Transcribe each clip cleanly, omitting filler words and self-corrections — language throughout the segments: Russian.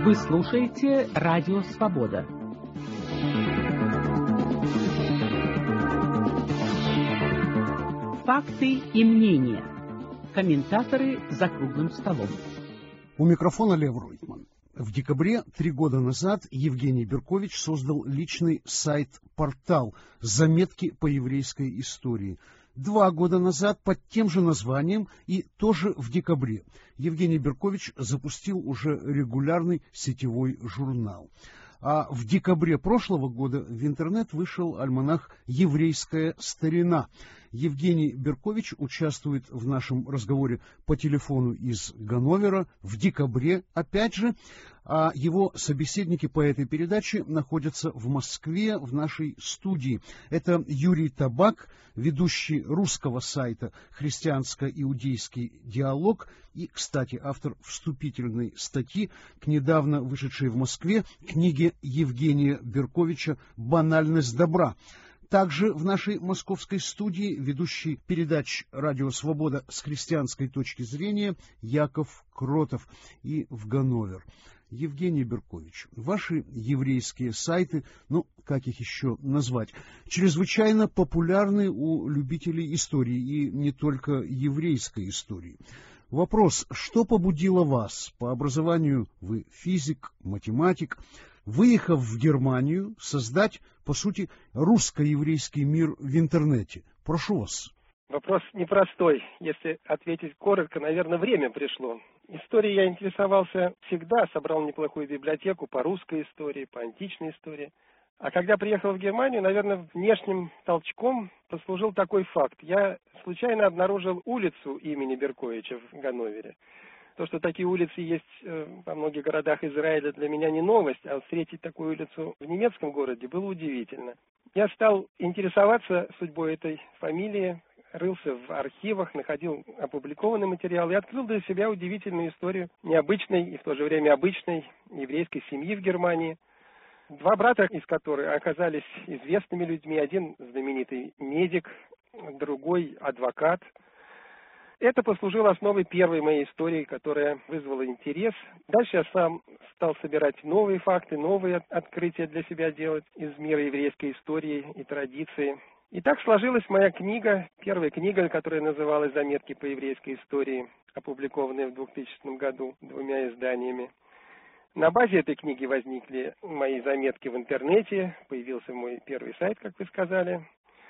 Вы слушаете «Радио Свобода». Факты и мнения. Комментаторы за круглым столом. У микрофона Лев Ройтман. В декабре 3 года назад Евгений Беркович создал личный сайт-портал «Заметки по еврейской истории». 2 года назад под тем же названием и тоже в декабре Евгений Беркович запустил уже регулярный сетевой журнал. А в декабре прошлого года в интернет вышел альманах «Еврейская старина». Евгений Беркович участвует в нашем разговоре по телефону из Ганновера в декабре, опять же, а его собеседники по этой передаче находятся в Москве, в нашей студии. Это Юрий Табак, ведущий русского сайта «Христианско-иудейский диалог» и, кстати, автор вступительной статьи к недавно вышедшей в Москве книге Евгения Берковича «Банальность добра». Также в нашей московской студии ведущий передач «Радио Свобода» с христианской точки зрения Яков Кротов и в Ганновер. Евгений Беркович, ваши еврейские сайты, как их еще назвать, чрезвычайно популярны у любителей истории и не только еврейской истории. Вопрос, что побудило вас, по образованию вы физик, математик, выехав в Германию, создать, по сути, русско-еврейский мир в интернете? Прошу вас. Вопрос непростой. Если ответить коротко, наверное, время пришло. Историей я интересовался всегда, собрал неплохую библиотеку по русской истории, по античной истории. А когда приехал в Германию, наверное, внешним толчком послужил такой факт. Я случайно обнаружил улицу имени Берковича в Ганновере. То, что такие улицы есть во многих городах Израиля, для меня не новость, а встретить такую улицу в немецком городе было удивительно. Я стал интересоваться судьбой этой фамилии, рылся в архивах, находил опубликованный материал и открыл для себя удивительную историю необычной и в то же время обычной еврейской семьи в Германии. 2 брата из которых оказались известными людьми. Один знаменитый медик, другой адвокат. Это послужило основой первой моей истории, которая вызвала интерес. Дальше я сам стал собирать новые факты, новые открытия для себя делать из мира еврейской истории и традиции. И так сложилась моя книга, первая книга, которая называлась «Заметки по еврейской истории», опубликованная в 2000 году 2 изданиями. На базе этой книги возникли мои заметки в интернете, появился мой первый сайт, как вы сказали.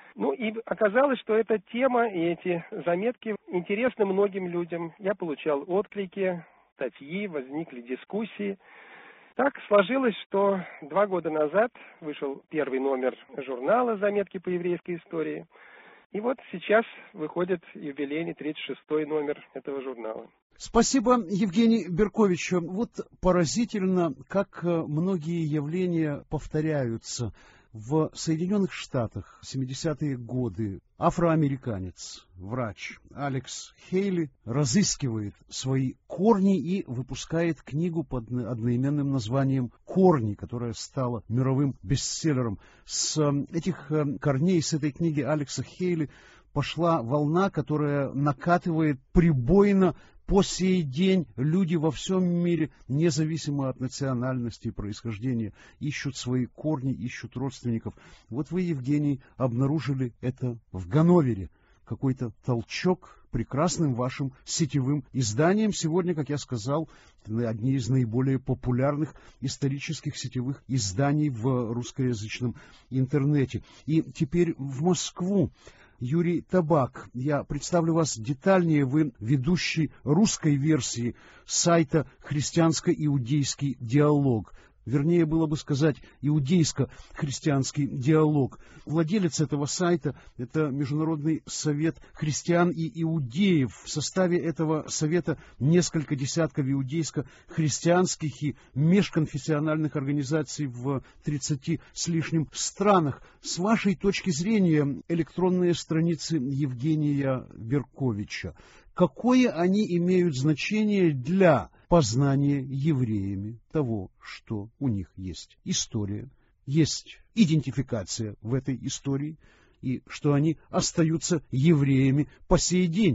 И оказалось, что эта тема и эти заметки интересны многим людям. Я получал отклики, статьи, возникли дискуссии. Так сложилось, что 2 года назад вышел первый номер журнала «Заметки по еврейской истории». И вот сейчас выходит юбилейный 36-й номер этого журнала. Спасибо, Евгений Беркович. Вот поразительно, как многие явления повторяются. В Соединенных Штатах 70-е годы афроамериканец, врач Алекс Хейли разыскивает свои корни и выпускает книгу под одноименным названием «Корни», которая стала мировым бестселлером. С этих корней, с этой книги Алекса Хейли пошла волна, которая накатывает прибойно. По сей день люди во всем мире, независимо от национальности и происхождения, ищут свои корни, ищут родственников. Вот вы, Евгений, обнаружили это в Ганновере. Какой-то толчок прекрасным вашим сетевым изданием. Сегодня, как я сказал, одни из наиболее популярных исторических сетевых изданий в русскоязычном интернете. И теперь в Москву. Юрий Табак, я представлю вас детальнее, вы ведущий русской версии сайта «Христианско-иудейский диалог». Вернее, было бы сказать, иудейско-христианский диалог. Владелец этого сайта – это Международный совет христиан и иудеев. В составе этого совета несколько десятков иудейско-христианских и межконфессиональных организаций в 30 с лишним странах. С вашей точки зрения, электронные страницы Евгения Берковича, какое они имеют значение для познания евреями того, что у них есть история, есть идентификация в этой истории, и что они остаются евреями по сей день?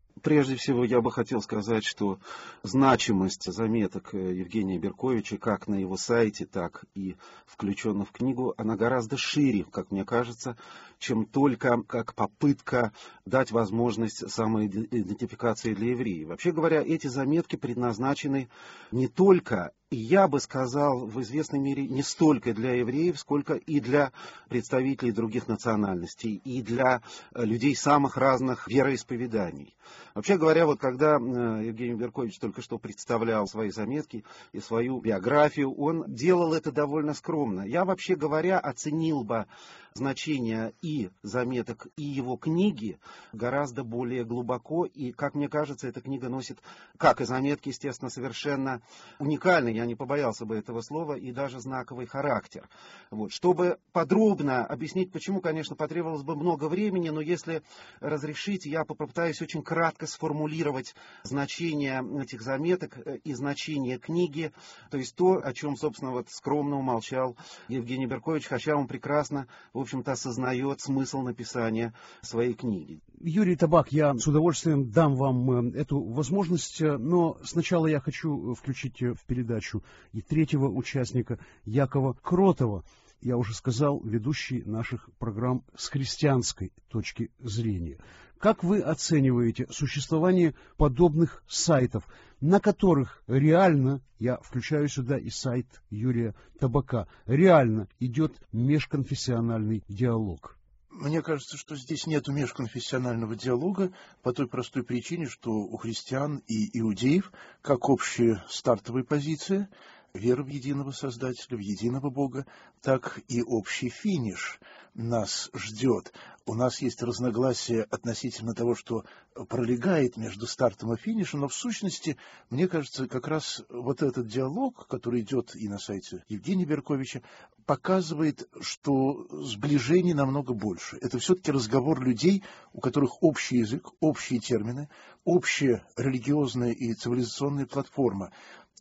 Прежде всего, я бы хотел сказать, что значимость заметок Евгения Берковича как на его сайте, так и включена в книгу, она гораздо шире, как мне кажется, чем только как попытка дать возможность самоидентификации для евреев. Вообще говоря, эти заметки предназначены не только, и я бы сказал, в известной мере, не столько для евреев, сколько и для представителей других национальностей, и для людей самых разных вероисповеданий. Вообще говоря, вот когда Евгений Беркович только что представлял свои заметки и свою биографию, он делал это довольно скромно. Я, вообще говоря, оценил бы значение и заметок, и его книги гораздо более глубоко, и, как мне кажется, эта книга носит, как и заметки, естественно, совершенно уникальный, я не побоялся бы этого слова, и даже знаковый характер. Вот. Чтобы подробно объяснить, почему, конечно, потребовалось бы много времени, но если разрешите, я попытаюсь очень кратко сформулировать значение этих заметок и значение книги, то есть то, о чем, собственно, вот скромно умолчал Евгений Беркович, хотя он прекрасно, в общем-то, осознает смысл написания своей книги. Юрий Табак, я с удовольствием дам вам эту возможность, но сначала я хочу включить в передачу и третьего участника, Якова Кротова. Я уже сказал, ведущий наших программ с христианской точки зрения. Как вы оцениваете существование подобных сайтов, на которых реально, я включаю сюда и сайт Юрия Табака, реально идет межконфессиональный диалог? Мне кажется, что здесь нет межконфессионального диалога по той простой причине, что у христиан и иудеев, как общая стартовая позиция, вера в единого Создателя, в единого Бога, так и общий финиш нас ждет. У нас есть разногласия относительно того, что пролегает между стартом и финишем, но в сущности, мне кажется, как раз вот этот диалог, который идет и на сайте Евгения Берковича, показывает, что сближений намного больше. Это все-таки разговор людей, у которых общий язык, общие термины, общая религиозная и цивилизационная платформа.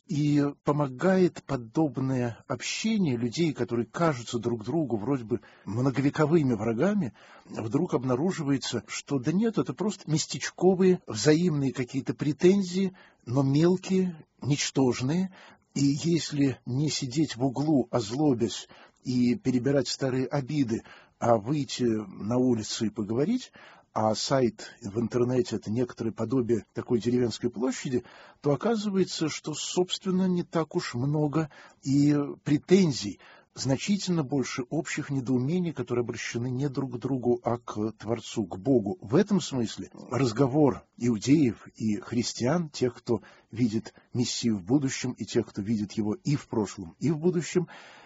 И помогает подобное общение людей, которые кажутся друг другу вроде бы многовековыми врагами, вдруг обнаруживается, что да нет, это просто местечковые взаимные какие-то претензии, но мелкие, ничтожные. И если не сидеть в углу, озлобясь и перебирать старые обиды, а выйти на улицу и поговорить, а сайт в интернете — это некоторое подобие такой деревенской площади, то оказывается, что, собственно, не так уж много и претензий, значительно больше общих недоумений, которые обращены не друг к другу, а к Творцу, к Богу. В этом смысле разговор иудеев и христиан, тех, кто видит Мессию в будущем, и тех, кто видит его и в прошлом, и в будущем,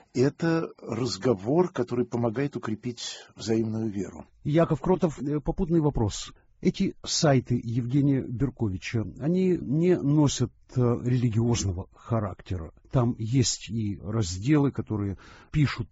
это разговор, который помогает укрепить взаимную веру. Яков Кротов, попутный вопрос. Эти сайты Евгения Берковича, они не носят религиозного характера. Там есть и разделы, которые пишут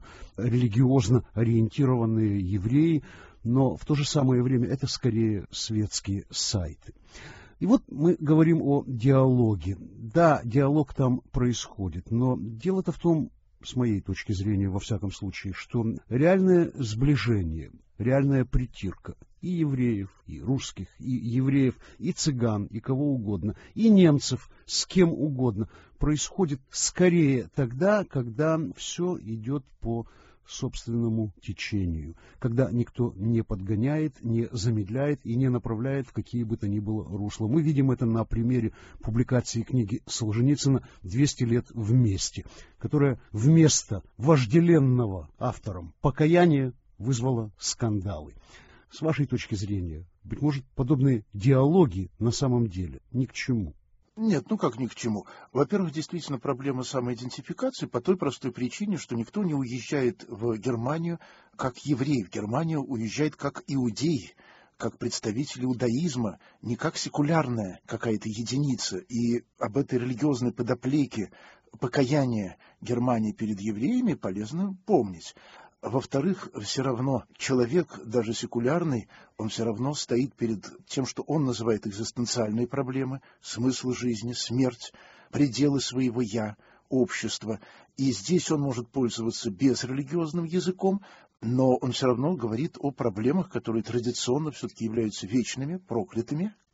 религиозно ориентированные евреи, но в то же самое время это скорее светские сайты. И вот мы говорим о диалоге. Да, диалог там происходит, но дело-то в том, с моей точки зрения, во всяком случае, что реальное сближение, реальная притирка и евреев, и русских, и евреев, и цыган, и кого угодно, и немцев, с кем угодно, происходит скорее тогда, когда все идет по собственному течению, когда никто не подгоняет, не замедляет и не направляет в какие бы то ни было русла. Мы видим это на примере публикации книги Солженицына «200 лет вместе», которая вместо вожделенного автором покаяния вызвала скандалы. С вашей точки зрения, быть может, подобные диалоги на самом деле ни к чему? Нет, ну как ни к чему. Во-первых, действительно проблема самоидентификации по той простой причине, что никто не уезжает в Германию как еврей. В Германию уезжает как иудей, как представитель иудаизма, не как секулярная какая-то единица. И об этой религиозной подоплеке покаяния Германии перед евреями полезно помнить. Во-вторых, все равно человек, даже секулярный, он все равно стоит перед тем, что он называет экзистенциальные проблемы, смысл жизни, смерть, пределы своего «я», общества. И здесь он может пользоваться безрелигиозным языком, но он все равно говорит о проблемах, которые традиционно все-таки являются вечными, проклятыми.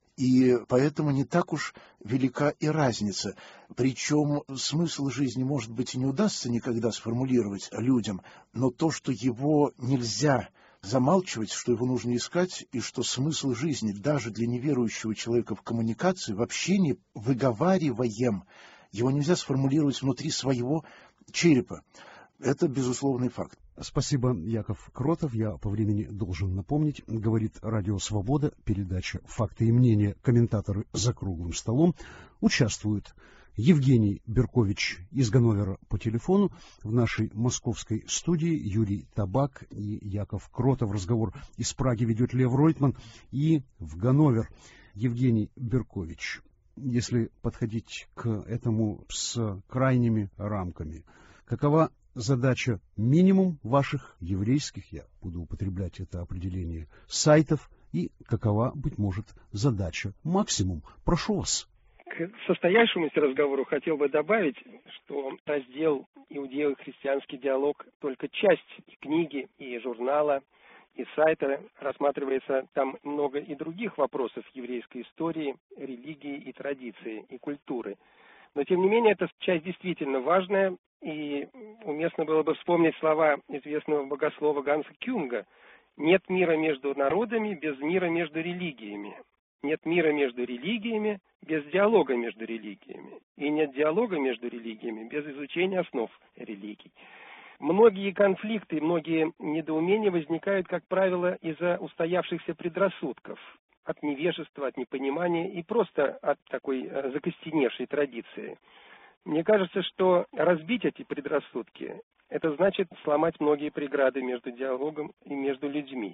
И поэтому не так уж велика и разница. Причем смысл жизни, может быть, и не удастся никогда сформулировать людям, но то, что его нельзя замалчивать, что его нужно искать, и что смысл жизни даже для неверующего человека в коммуникации, в общении, выговариваем, его нельзя сформулировать внутри своего черепа. Это безусловный факт. Спасибо, Яков Кротов. Я по времени должен напомнить, говорит Радио Свобода, передача «Факты и мнения», комментаторы «За круглым столом». Участвуют Евгений Беркович из Ганновера по телефону, в нашей московской студии Юрий Табак и Яков Кротов. Разговор из Праги ведет Лев Ройтман. И в Ганновер Евгений Беркович. Если подходить к этому с крайними рамками, какова задача минимум ваших еврейских, я буду употреблять это определение, сайтов, и какова, быть может, задача максимум? Прошу вас. К состоявшемуся разговору хотел бы добавить, что раздел «Иудео-христианский диалог» только часть и книги, и журнала, и сайта. Рассматривается там много и других вопросов еврейской истории, религии и традиции, и культуры. Но, тем не менее, эта часть действительно важная, и уместно было бы вспомнить слова известного богослова Ганса Кюнга: «Нет мира между народами без мира между религиями. Нет мира между религиями без диалога между религиями. И нет диалога между религиями без изучения основ религий». Многие конфликты, многие недоумения возникают, как правило, из-за устоявшихся предрассудков, от невежества, от непонимания и просто от такой закостеневшей традиции. Мне кажется, что разбить эти предрассудки – это значит сломать многие преграды между диалогом и между людьми.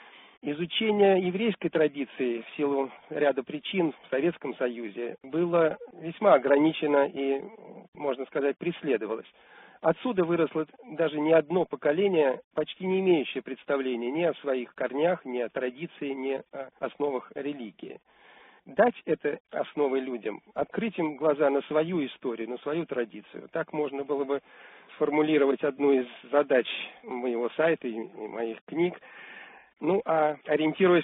Изучение еврейской традиции в силу ряда причин в Советском Союзе было весьма ограничено и, можно сказать, преследовалось. Отсюда выросло даже не одно поколение, почти не имеющее представления ни о своих корнях, ни о традиции, ни о основах религии. Дать это основы людям, открыть им глаза на свою историю, на свою традицию. Так можно было бы сформулировать одну из задач моего сайта и моих книг. Ну, а ориентируясь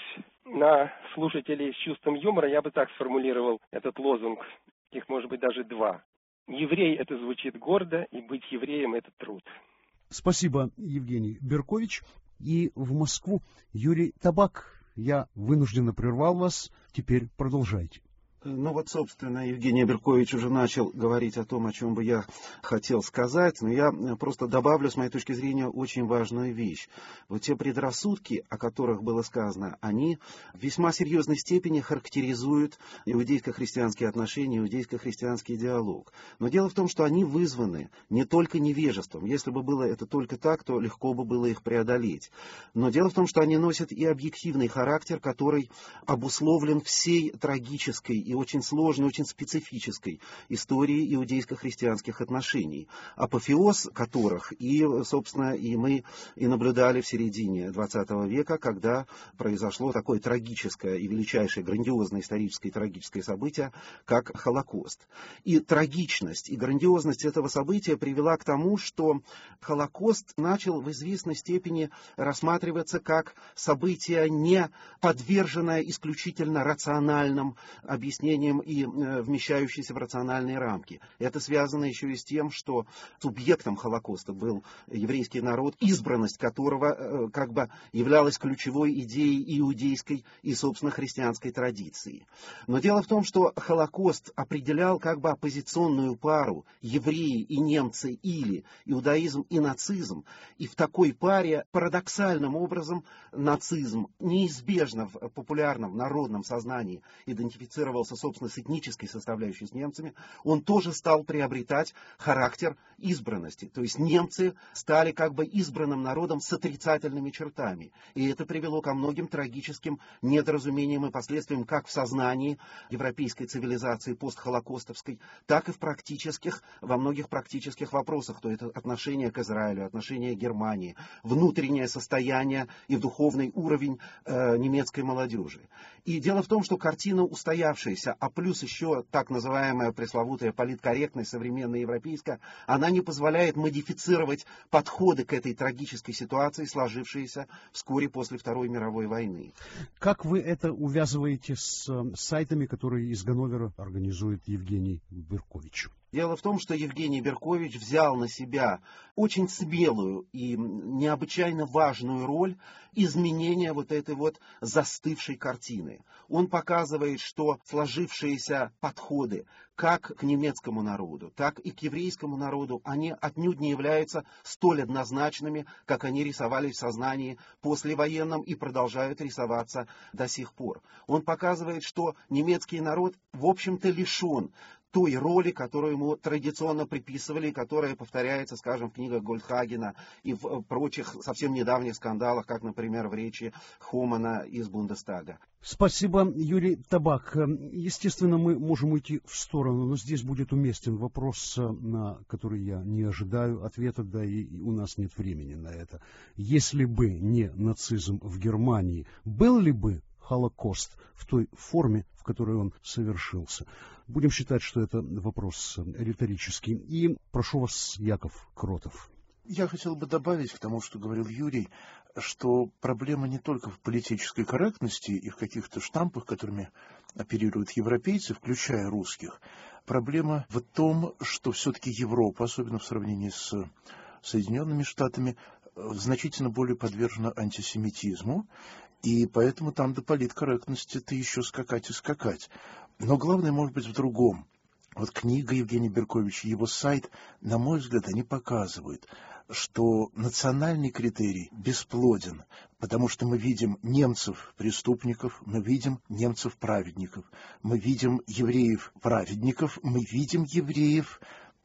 на слушателей с чувством юмора, я бы так сформулировал этот лозунг. Их может быть даже два. Еврей — это звучит гордо, и быть евреем — это труд. Спасибо, Евгений Беркович. И в Москву Юрий Табак. Я вынужденно прервал вас. Теперь продолжайте. Ну вот, собственно, Евгений Беркович уже начал говорить о том, о чем бы я хотел сказать, но я просто добавлю, с моей точки зрения, очень важную вещь. Вот те предрассудки, о которых было сказано, они в весьма серьезной степени характеризуют иудейско-христианские отношения, иудейско-христианский диалог. Но дело в том, что они вызваны не только невежеством. Если бы было это только так, то легко бы было их преодолеть. Но дело в том, что они носят и объективный характер, который обусловлен всей трагической и очень сложной, очень специфической истории иудейско-христианских отношений, апофеоз которых собственно, и мы и наблюдали в середине XX века, когда произошло такое трагическое и величайшее, грандиозное историческое и трагическое событие, как Холокост. И трагичность, и грандиозность этого события привела к тому, что Холокост начал в известной степени рассматриваться как событие, не подверженное исключительно рациональным объяснениям и вмещающееся в рациональные рамки. Это связано еще и с тем, что субъектом Холокоста был еврейский народ, избранность которого как бы являлась ключевой идеей иудейской и, собственно, христианской традиции. Но дело в том, что Холокост определял как бы оппозиционную пару евреи и немцы или иудаизм и нацизм, и в такой паре парадоксальным образом нацизм неизбежно в популярном народном сознании идентифицировался, собственно, с этнической составляющей, с немцами, он тоже стал приобретать характер избранности. То есть немцы стали как бы избранным народом с отрицательными чертами. И это привело ко многим трагическим недоразумениям и последствиям как в сознании европейской цивилизации постхолокостовской, так и во многих практических вопросах. То это отношение к Израилю, отношение к Германии, внутреннее состояние и духовный уровень немецкой молодежи. И дело в том, что картина устоявшаяся сложившаяся, а плюс еще так называемая пресловутая политкорректность современная европейская, она не позволяет модифицировать подходы к этой трагической ситуации, сложившейся вскоре после Второй мировой войны. Как вы это увязываете с сайтами, которые из Ганновера организует Евгений Беркович? Дело в том, что Евгений Беркович взял на себя очень смелую и необычайно важную роль изменения вот этой вот застывшей картины. Он показывает, что сложившиеся подходы как к немецкому народу, так и к еврейскому народу, они отнюдь не являются столь однозначными, как они рисовались в сознании послевоенном и продолжают рисоваться до сих пор. Он показывает, что немецкий народ, в общем-то, лишен той роли, которую ему традиционно приписывали, которая повторяется, скажем, в книгах Гольдхагена и в прочих совсем недавних скандалах, как, например, в речи Хомана из Бундестага. Спасибо, Юрий Табак. Естественно, мы можем уйти в сторону, но здесь будет уместен вопрос, на который я не ожидаю ответа, да и у нас нет времени на это. Если бы не нацизм в Германии, был ли бы Холокост в той форме, в которой он совершился? Будем считать, что это вопрос риторический. И прошу вас, Яков Кротов. Я хотел бы добавить к тому, что говорил Юрий, что проблема не только в политической корректности и в каких-то штампах, которыми оперируют европейцы, включая русских. Проблема в том, что все-таки Европа, особенно в сравнении с Соединенными Штатами, значительно более подвержена антисемитизму, и поэтому там до политкорректности-то еще скакать и скакать. Но главное, может быть, в другом. Вот книга Евгения Берковича, его сайт, на мой взгляд, они показывают, что национальный критерий бесплоден, потому что мы видим немцев-преступников, мы видим немцев-праведников, мы видим евреев-праведников, мы видим евреев,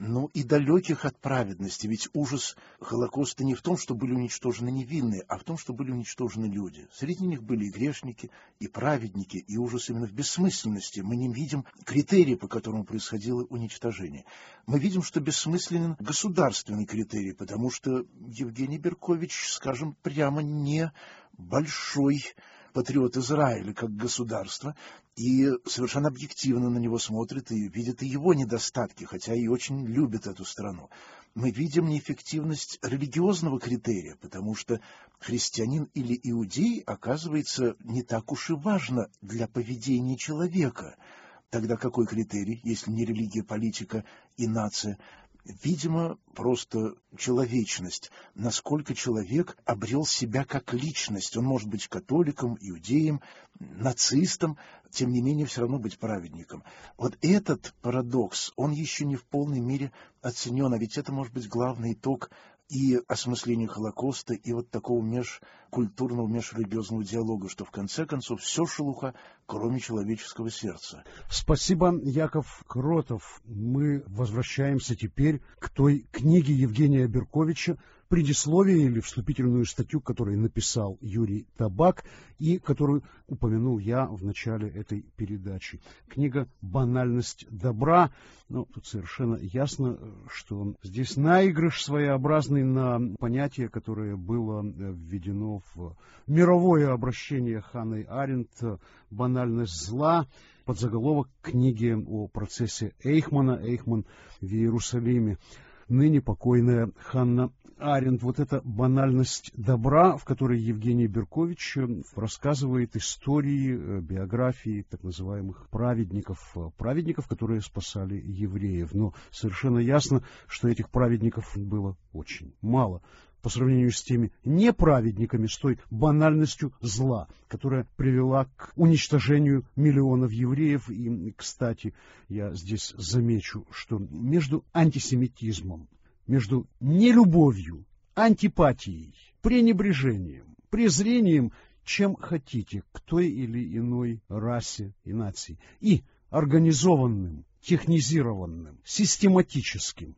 и далеких от праведности. Ведь ужас Холокоста не в том, что были уничтожены невинные, а в том, что были уничтожены люди. Среди них были и грешники, и праведники, и ужас именно в бессмысленности. Мы не видим критерии, по которому происходило уничтожение. Мы видим, что бессмысленен государственный критерий, потому что Евгений Беркович, скажем прямо, не большой патриот Израиля как государства, и совершенно объективно на него смотрит и видит и его недостатки, хотя и очень любит эту страну. Мы видим неэффективность религиозного критерия, потому что христианин или иудей, оказывается, не так уж и важно для поведения человека. Тогда какой критерий, если не религия, политика и нация? Видимо, просто человечность, насколько человек обрел себя как личность. Он может быть католиком, иудеем, нацистом, тем не менее все равно быть праведником. Вот этот парадокс, он еще не в полной мере оценен, а ведь это может быть главный итог и осмысления Холокоста, и вот такого межкультурного, межрелигиозного диалога, что в конце концов все шелуха, кроме человеческого сердца. Спасибо, Яков Кротов. Мы возвращаемся теперь к той книге Евгения Берковича, предисловие или вступительную статью, которую написал Юрий Табак и которую упомянул я в начале этой передачи. Книга «Банальность добра». Тут совершенно ясно, что здесь наигрыш своеобразный на понятие, которое было введено в мировое обращение Ханной Аренд «Банальность зла». Подзаголовок книги о процессе Эйхмана, Эйхман в Иерусалиме. Ныне покойная Ханна Аренд. Вот эта банальность добра, в которой Евгений Беркович рассказывает истории, биографии так называемых праведников, которые спасали евреев. Но совершенно ясно, что этих праведников было очень мало по сравнению с теми неправедниками, с той банальностью зла, которая привела к уничтожению миллионов евреев. И, кстати, я здесь замечу, что между антисемитизмом, между нелюбовью, антипатией, пренебрежением, презрением, чем хотите, к той или иной расе и нации, и организованным, технизированным, систематическим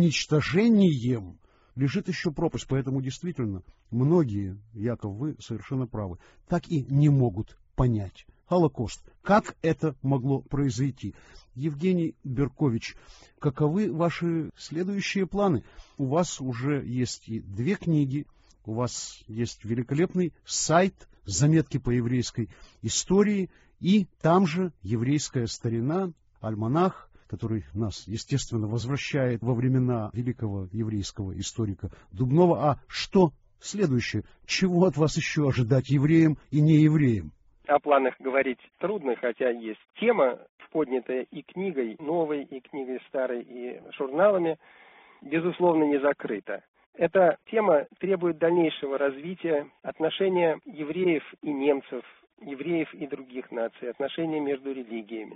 уничтожением лежит еще пропасть. Поэтому действительно многие, Яков, вы совершенно правы, так и не могут понять Холокост. Как это могло произойти? Евгений Беркович, каковы ваши следующие планы? У вас уже есть и 2 книги, у вас есть великолепный сайт «Заметки по еврейской истории», И там же еврейская старина, альманах, который нас, естественно, возвращает во времена великого еврейского историка Дубнова. А что следующее? Чего от вас еще ожидать евреям и неевреям? О планах говорить трудно, хотя есть тема, поднятая и книгой новой, и книгой старой, и журналами, безусловно, не закрыта. Эта тема требует дальнейшего развития отношения евреев и немцев, евреев и других наций, отношения между религиями.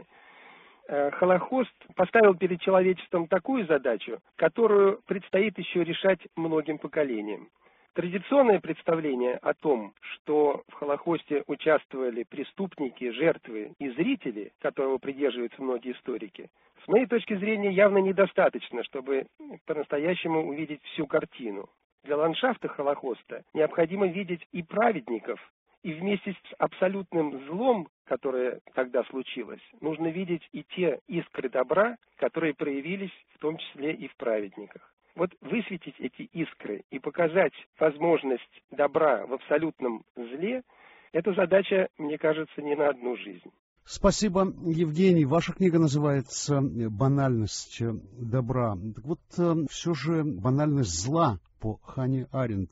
Холокост поставил перед человечеством такую задачу, которую предстоит еще решать многим поколениям. Традиционное представление о том, что в Холокосте участвовали преступники, жертвы и зрители, которого придерживаются многие историки, с моей точки зрения явно недостаточно, чтобы по-настоящему увидеть всю картину. Для ландшафта Холокоста необходимо видеть и праведников, и вместе с абсолютным злом, которое тогда случилось, нужно видеть и те искры добра, которые проявились в том числе и в праведниках. Вот высветить эти искры и показать возможность добра в абсолютном зле – это задача, мне кажется, не на одну жизнь. Спасибо, Евгений. Ваша книга называется «Банальность добра». Так вот, все же банальность зла по Ханне Аренд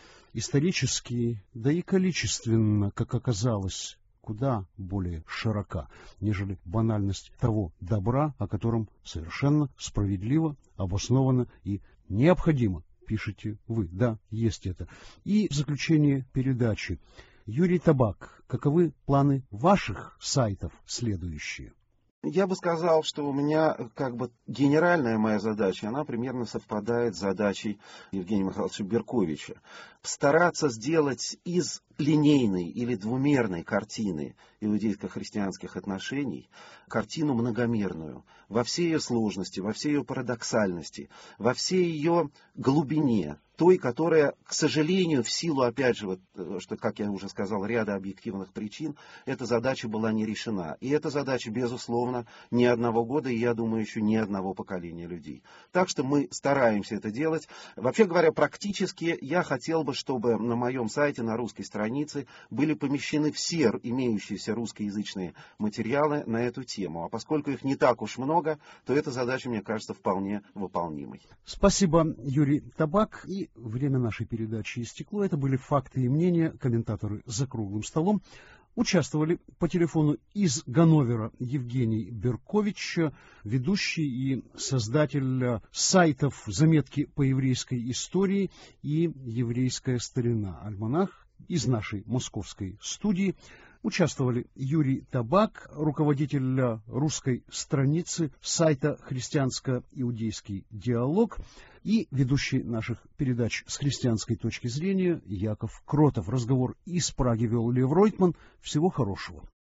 исторически, да и количественно, как оказалось, куда более широка, нежели банальность того добра, о котором совершенно справедливо, обоснованно и необходимо пишете вы. Да, есть это. И в заключение передачи. Юрий Табак, каковы планы ваших сайтов следующие? Я бы сказал, что у меня генеральная моя задача, она примерно совпадает с задачей Евгения Михайловича Берковича. Стараться сделать из линейной или двумерной картины иудейско-христианских отношений картину многомерную, во всей ее сложности, во всей ее парадоксальности, во всей ее глубине, той, которая, к сожалению, в силу, опять же, что, как я уже сказал, ряда объективных причин, эта задача была не решена. И эта задача, безусловно, ни одного года, и, я думаю, еще ни одного поколения людей. Так что мы стараемся это делать. Вообще говоря, практически я хотел бы, чтобы на моем сайте, на русской странице, были помещены все имеющиеся русскоязычные материалы на эту тему. А поскольку их не так уж много, то эта задача, мне кажется, вполне выполнимой. Спасибо, Юрий Табак. И время нашей передачи истекло. Это были факты и мнения, комментаторы «За круглым столом». Участвовали по телефону из Ганновера Евгений Беркович, ведущий и создатель сайтов «Заметки по еврейской истории» и «Еврейская старина», альманах из нашей московской студии. Участвовали Юрий Табак, руководитель русской страницы сайта «Христианско-иудейский диалог», и ведущий наших передач с христианской точки зрения Яков Кротов. Разговор из Праги вел Лев Ройтман. Всего хорошего.